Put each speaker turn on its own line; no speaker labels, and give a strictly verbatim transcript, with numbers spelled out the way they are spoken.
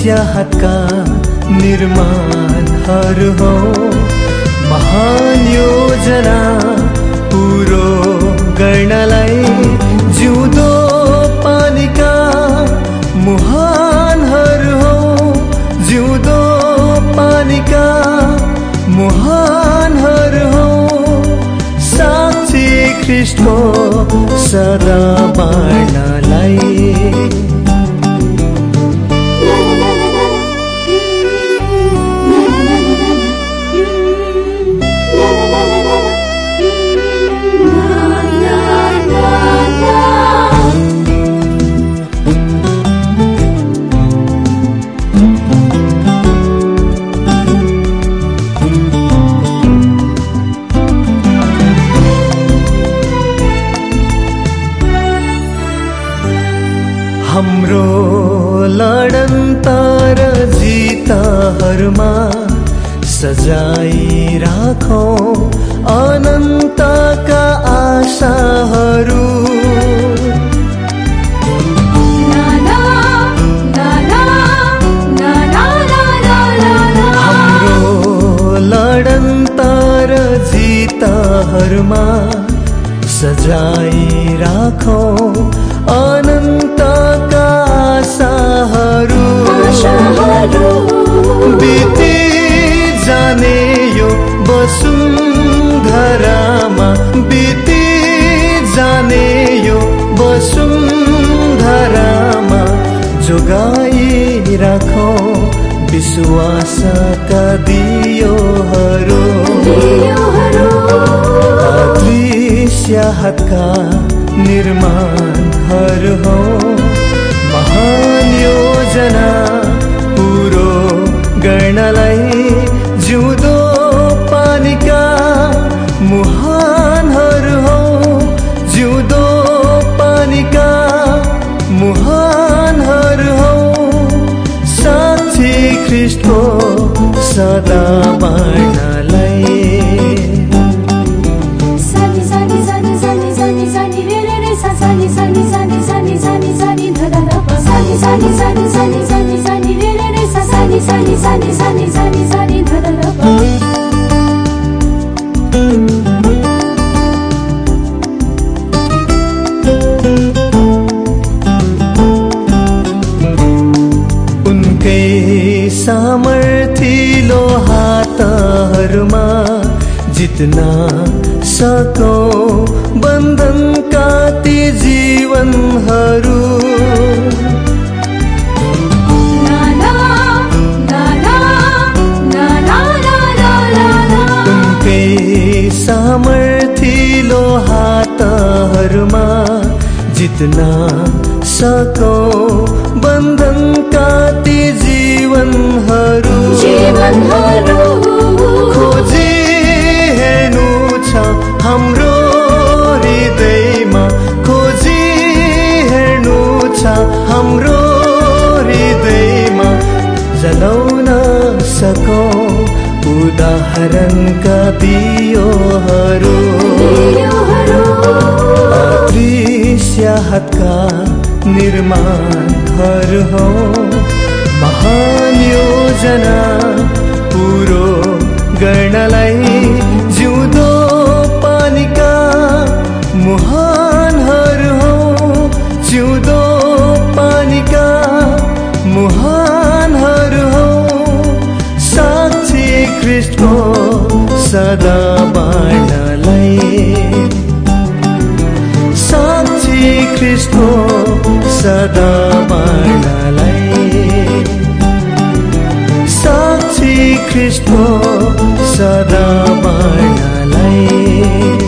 स्याहातका निर्माणहरू हो। महान योजना पुरो गर्नलाई जिउँदो पानीका मुहानहरू हो। जिउँदो पानीका मुहानहरू हो। साक्षी ख्रीष्टको सदा बाँड्नलाई हाम्रो लडन्तर जितहरूमा सजाई राखौं अनन्तका आशाहरू। हाम्रो लडन्तर जितहरूमा सजाई राखौं अनन्तका आशाहरू। बिति जाने यो वसुन्धरामा बिति जाने यो वसुन्धरामा जोगाई राखौं विश्वासका दियोहरू। अदृश्य हातका निर्माणहरू हो। महान योजना पुरो गर्नलाई जिउँदो पानीका मुहानहरू हो। जिउँदो पानीका मुहानहरू हो। साक्षी ख्रीष्टको सदा बाँड्नलाई उनकै सामर्थिलो हातहरूमा जित्न सकौं बन्धनका ती जीवनहरू। सामर्थिलो हातहरूमा जित्न सकौं बन्धनका ती जीवनहरू। खोजी हेर्नु छ हाम्रो हृदयमा। खोजी हेर्नु छ हाम्रो हृदयमा। जलाउन सकौं उदाहरणका दियोहरू। अदृश्य हातका निर्माणहरू हो। महान योजना पुरो गर्नलाई जिउँदो पानीका मुहानहरू हो। जिउँदो पानीका मुहानहरू हो। साक्षी ख्रीष्टको सदा बाँड्नलाई साक्षी ख्रीष्टको सदा बाँड्नलाई साक्षी ख्रीष्टको सदा बाँड्नलाई